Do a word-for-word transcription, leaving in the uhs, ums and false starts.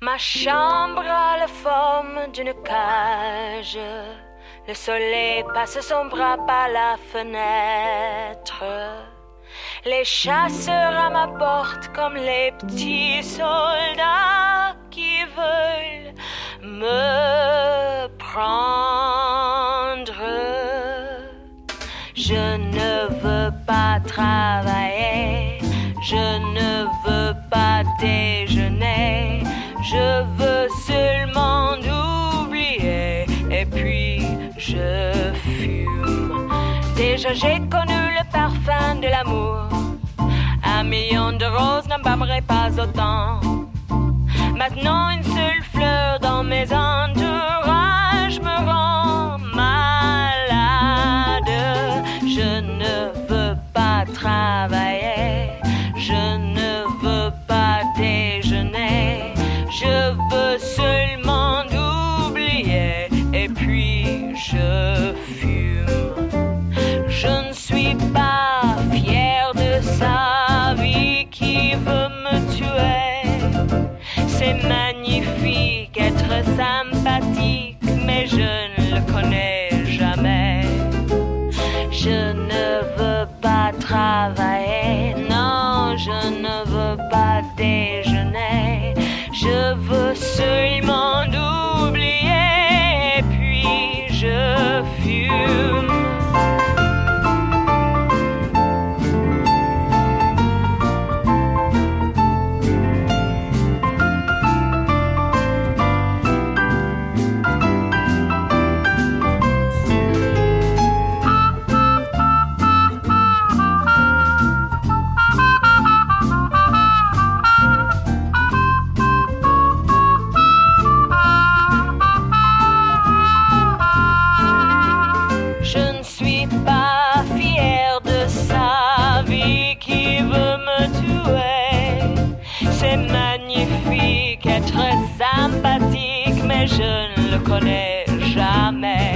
Ma chambre a la forme d'une cage. Le soleil passe son bras par la fenêtre. Les chasseurs à ma porte comme les petits soldats qui veulent me prendre. Je ne veux pas travailler, je ne veux pas déjeuner, je veux seulement oublier et puis je fume. Déjà j'ai connu le parfum de l'amour, un million de roses n'embaumerait pas autant. Maintenant une seule fleur dans mes entourages me rend malade. Je ne veux pas travailler, je ne veux pas déjeuner, je veux seulement oublier et puis je fume. Je ne suis pas fière de sa vie qui veut me tuer. C'est magnifique être sympathique, mais je ne le connais jamais. Je ne veux pas travailler, non, je ne veux pas déjeuner. Je veux seulement oublier, puis je fume. Sympathique, mais je ne le connais jamais.